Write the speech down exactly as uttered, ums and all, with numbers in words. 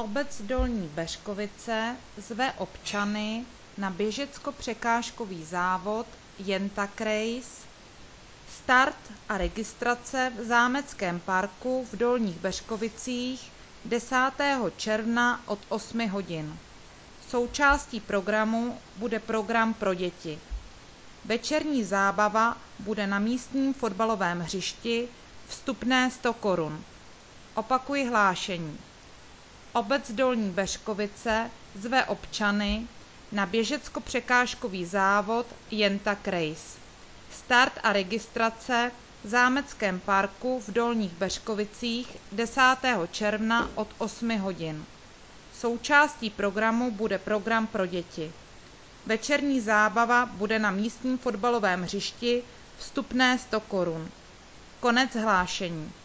Obec Dolní Beřkovice zve občany na běžecko-překážkový závod Jen-tak Race. Start a registrace v zámeckém parku v Dolních Beřkovicích desátého června od osmi hodin. Součástí programu bude program pro děti. Večerní zábava bude na místním fotbalovém hřišti, vstupné sto korun. Opakuji hlášení. Obec Dolní Beřkovice zve občany na běžecko-překážkový závod Jen-tak Race. Start a registrace v zámeckém parku v Dolních Beřkovicích desátého června od osmi hodin. Součástí programu bude program pro děti. Večerní zábava bude na místním fotbalovém hřišti, vstupné sto korun. Konec hlášení.